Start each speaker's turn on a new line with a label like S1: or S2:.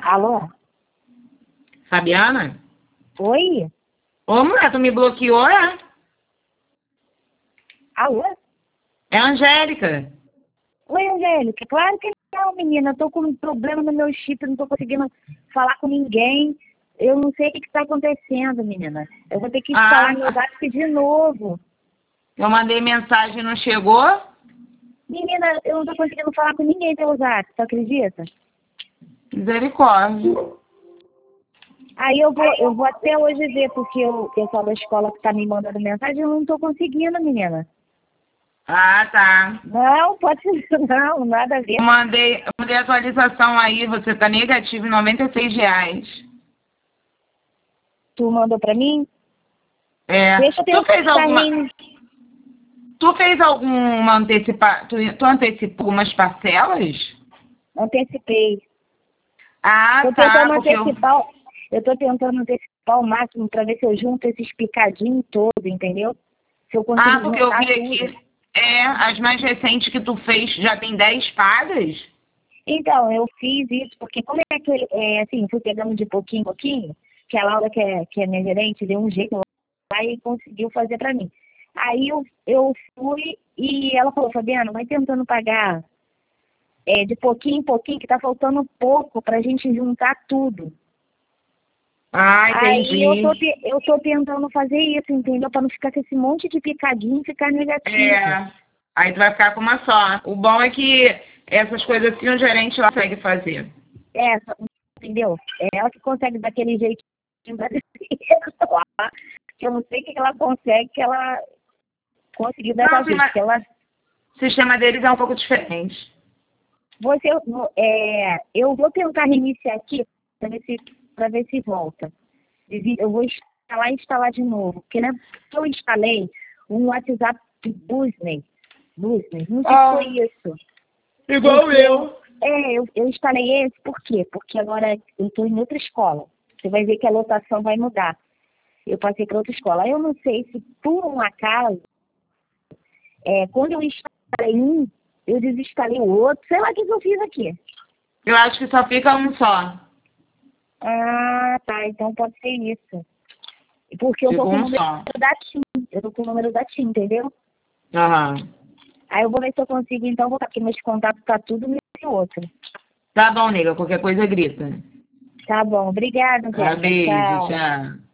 S1: Alô?
S2: Fabiana?
S1: Oi?
S2: Ô, mulher, tu me bloqueou, é?
S1: Alô?
S2: É a Angélica.
S1: Oi, Angélica. Claro que não, menina. Eu tô com um problema no meu chip, não tô conseguindo falar com ninguém. Eu não sei o que tá acontecendo, menina. Eu vou ter que instalar meu WhatsApp de novo.
S2: Eu mandei mensagem e não chegou?
S1: Menina, eu não tô conseguindo falar com ninguém pelo WhatsApp, tu acredita?
S2: Misericórdia.
S1: Aí eu vou até hoje ver, porque o pessoal da escola que tá me mandando mensagem, eu não tô conseguindo, menina.
S2: Ah, tá.
S1: Não, pode ser, não, nada a ver.
S2: Eu mandei atualização aí, você tá negativo em R$ 96.
S1: Tu mandou pra mim?
S2: É.
S1: Deixa eu tentar
S2: Tu fez alguma tu antecipou umas parcelas?
S1: antecipei.
S2: Ah,
S1: Tô
S2: tá,
S1: tentando
S2: porque eu...
S1: antecipar, eu tô tentando antecipar o máximo para ver se eu junto esses picadinhos todos, entendeu? Se eu
S2: Ah,
S1: consigo
S2: porque eu
S1: juntar
S2: vi
S1: tudo.
S2: aqui, as mais recentes que tu fez já tem 10 pagas?
S1: Então, eu fiz isso, porque como é que, assim, fui pegando de pouquinho em pouquinho, que a Laura, que é minha gerente, deu um jeito lá e conseguiu fazer para mim. Aí eu fui e ela falou, Fabiana, vai tentando pagar de pouquinho em pouquinho, que tá faltando pouco pra gente juntar tudo.
S2: Ah,
S1: Aí
S2: entendi.
S1: eu tô tentando fazer isso, entendeu? Para não ficar com esse monte de picadinho e ficar negativo.
S2: É, aí tu vai ficar com uma só. O bom é que essas coisas assim o gerente lá consegue fazer.
S1: Entendeu? É ela que consegue daquele jeitinho brasileiro lá, que eu não sei o que ela consegue, que ela conseguiu
S2: Não,
S1: dessa vez. Que ela,
S2: o sistema deles é um pouco diferente.
S1: você, eu vou tentar reiniciar aqui para ver se volta. Eu vou instalar de novo. Porque né, eu instalei um WhatsApp Business. Business, não sei se foi
S2: Ah,
S1: isso.
S2: igual
S1: Porque
S2: eu.
S1: eu instalei esse, por quê? Porque agora eu estou em outra escola. Você vai ver que a lotação vai mudar. Eu passei para outra escola. Eu não sei se, por um acaso, quando eu instalei um, eu desinstalei o outro. Sei lá o que eu fiz aqui.
S2: Eu acho que só fica um só.
S1: Ah, tá. Então pode ser isso. Porque eu tô
S2: Ficou
S1: com o
S2: um
S1: número
S2: só.
S1: da TIM. Eu tô com o número da TIM, entendeu?
S2: Aham.
S1: Aí eu vou ver se eu consigo, então, voltar, porque meus contatos tá tudo nesse outro.
S2: Tá bom, nega. Qualquer coisa grita.
S1: Tá bom. Obrigada,
S2: Ah,
S1: Angélica.
S2: beijo,
S1: Tchau.
S2: tchau.